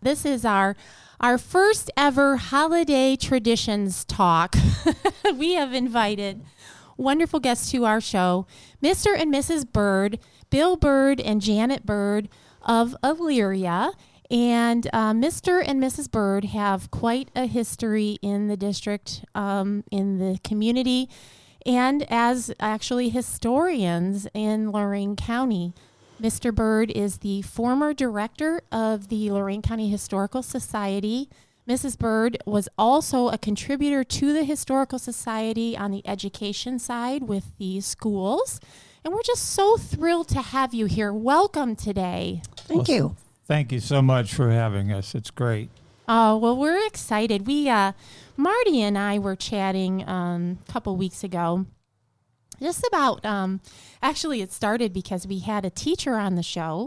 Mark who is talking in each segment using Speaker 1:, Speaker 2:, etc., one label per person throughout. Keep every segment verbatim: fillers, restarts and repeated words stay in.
Speaker 1: This is our our first ever holiday traditions talk. We have invited wonderful guests to our show, Mister and Missus Bird, Bill Bird and Janet Bird of Elyria. And uh, Mister and Missus Bird have quite a history in the district, um, in the community, and as actually historians in Lorain County. Mister Bird is the former director of the Lorain County Historical Society. Missus Bird was also a contributor to the Historical Society on the education side with the schools. And we're just so thrilled to have you here. Welcome today.
Speaker 2: Thank
Speaker 3: well,
Speaker 2: you.
Speaker 3: Thank you so much for having us. It's great.
Speaker 1: Oh, well, we're excited. We, uh, Marty and I were chatting um, a couple weeks ago just about, um, actually it started because we had a teacher on the show,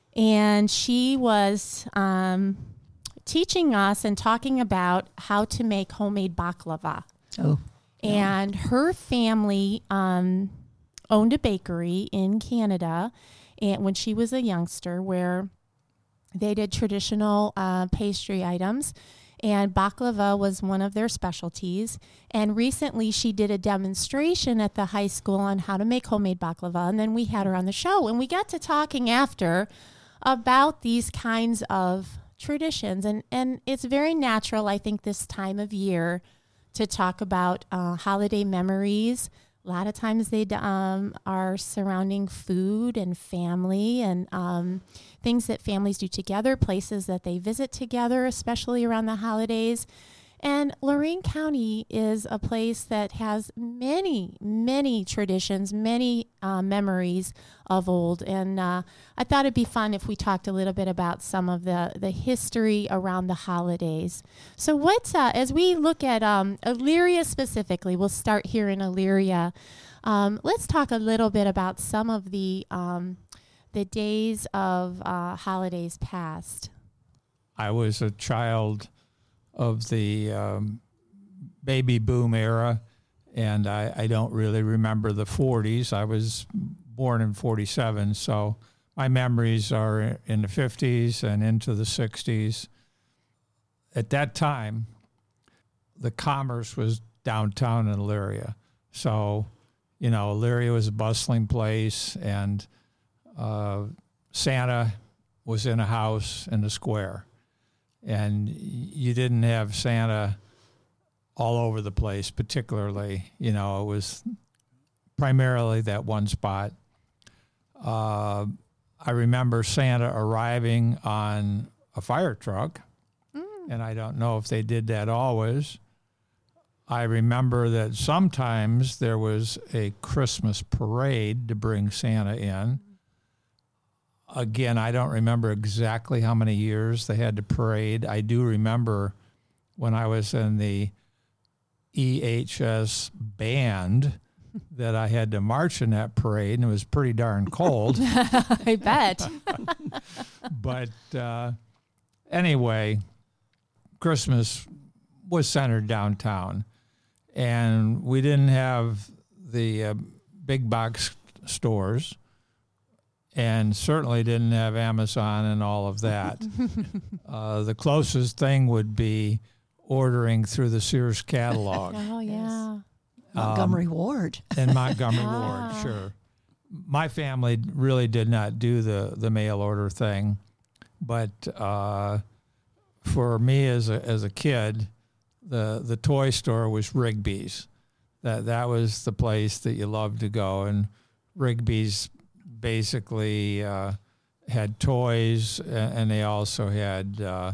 Speaker 1: and she was um, teaching us and talking about how to make homemade baklava.
Speaker 2: Oh.
Speaker 1: And her family um, owned a bakery in Canada, and when she was a youngster, where they did traditional uh, pastry items, and baklava was one of their specialties. And recently she did a demonstration at the high school on how to make homemade baklava, and then we had her on the show, and we got to talking after about these kinds of traditions. And, and it's very natural, I think, this time of year to talk about uh, holiday memories. A lot of times they um, are surrounding food and family and um, things that families do together, places that they visit together, especially around the holidays. And Lorain County is a place that has many, many traditions, many uh, memories of old. And uh, I thought it'd be fun if we talked a little bit about some of the, the history around the holidays. So what, uh, as we look at um, Elyria specifically, we'll start here in Elyria. Um, let's talk a little bit about some of the, um, the days of uh, holidays past.
Speaker 3: I was a child of the um, baby boom era, and I, I don't really remember the forties. I was born in forty-seven, so my memories are in the fifties and into the sixties. At that time, the commerce was downtown in Elyria. So, you know, Elyria was a bustling place, and uh, Santa was in a house in the square. And you didn't have Santa all over the place, particularly. You know, it was primarily that one spot. Uh, I remember Santa arriving on a fire truck, mm. and I don't know if they did that always. I remember that sometimes there was a Christmas parade to bring Santa in. Again, I don't remember exactly how many years they had to parade. I do remember when I was in the E H S band that I had to march in that parade, and it was pretty darn cold.
Speaker 1: I bet.
Speaker 3: But uh, anyway, Christmas was centered downtown, and we didn't have the uh, big box stores, and certainly didn't have Amazon and all of that. uh, the closest thing would be ordering through the Sears catalog.
Speaker 1: Oh, yeah.
Speaker 2: Montgomery
Speaker 3: um,
Speaker 2: Ward.
Speaker 3: In Montgomery
Speaker 1: Ah.
Speaker 3: Ward, sure. My family really did not do the, the mail order thing, but uh, for me as a as a kid, the the toy store was Rigby's. That that was the place that you loved to go, and Rigby's basically uh, had toys, and they also had uh,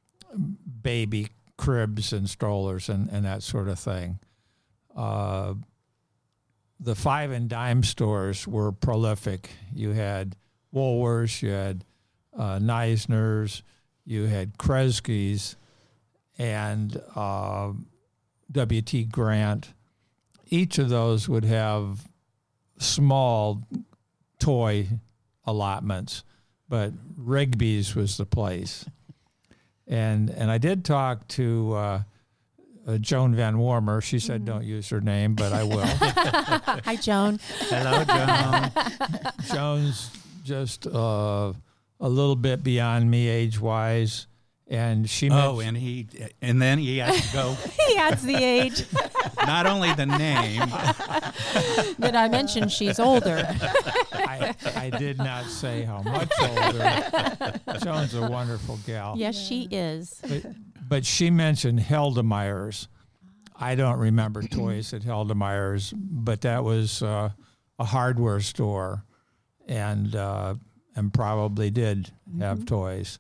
Speaker 3: baby cribs and strollers and, and that sort of thing. Uh, the five and dime stores were prolific. You had Woolworths, you had uh, Neisner's, you had Kresge's, and uh, W T Grant. Each of those would have small toy allotments, but Rigby's was the place. And and I did talk to uh, uh, Joan Van Warmer. She said, mm-hmm. don't use her name, but I will.
Speaker 1: Hi, Joan.
Speaker 3: Hello, Joan. Joan's just uh, a little bit beyond me age-wise, And she
Speaker 2: Oh,
Speaker 3: mentioned,
Speaker 2: and he and then he has to go.
Speaker 1: He adds the age.
Speaker 2: Not only the name.
Speaker 1: Did I mention she's older?
Speaker 3: I, I did not say how much older. Joan's a wonderful gal.
Speaker 1: Yes, she is.
Speaker 3: But, but she mentioned Hilda Myers. I don't remember toys at Hilda Myers, but that was uh, a hardware store, and uh, and probably did have mm-hmm. toys.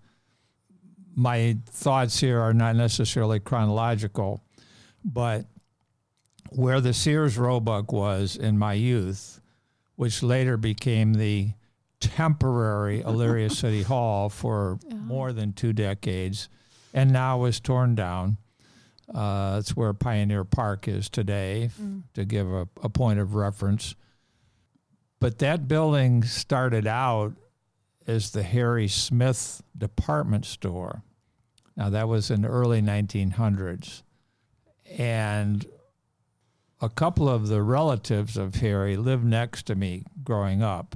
Speaker 3: My thoughts here are not necessarily chronological, but where the Sears Roebuck was in my youth, which later became the temporary Elyria City Hall for oh. more than two decades, and now is torn down. Uh, that's where Pioneer Park is today, mm. to give a, a point of reference. But that building started out as the Harry Smith department store. Now, that was in the early nineteen hundreds. And a couple of the relatives of Harry lived next to me growing up.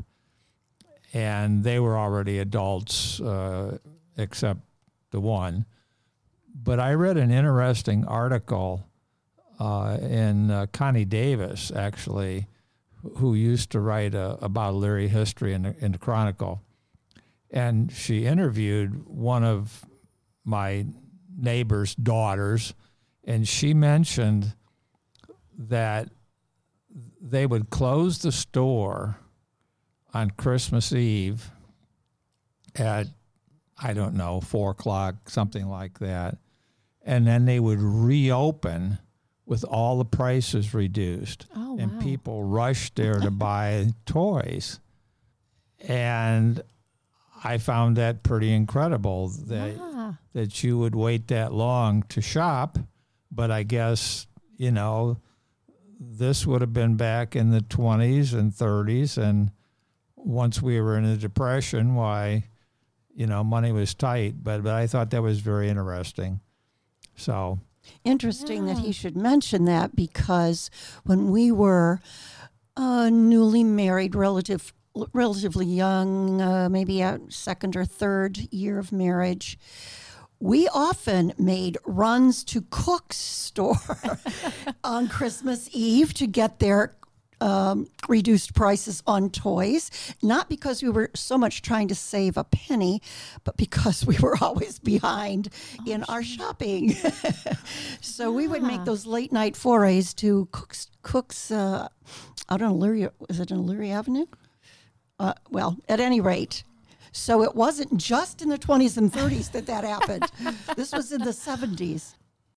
Speaker 3: And they were already adults, uh, except the one. But I read an interesting article uh, in uh, Connie Davis, actually, who used to write uh, about Elyria history in the, in the Chronicle. And she interviewed one of my neighbor's daughters, and she mentioned that they would close the store on Christmas Eve at, I don't know, four o'clock, something like that. And then they would reopen with all the prices reduced.
Speaker 1: Oh, wow.
Speaker 3: And people rushed there to buy toys. And I found that pretty incredible that yeah. that you would wait that long to shop. But I guess, you know, this would have been back in the twenties and thirties. And once we were in a depression, why, you know, money was tight. But, but I thought that was very interesting. So
Speaker 4: interesting
Speaker 1: yeah.
Speaker 4: that he should mention that, because when we were uh, newly married, relative, relatively young, uh, maybe a second or third year of marriage, we often made runs to Cook's store on Christmas Eve to get their um, reduced prices on toys, not because we were so much trying to save a penny, but because we were always behind oh, in sure. our shopping. So yeah. we would make those late night forays to Cook's, Cook's uh, out on Elyria, is it on Elyria Avenue? Uh, well, at any rate. So it wasn't just in the twenties and thirties that that happened. This was in the seventies.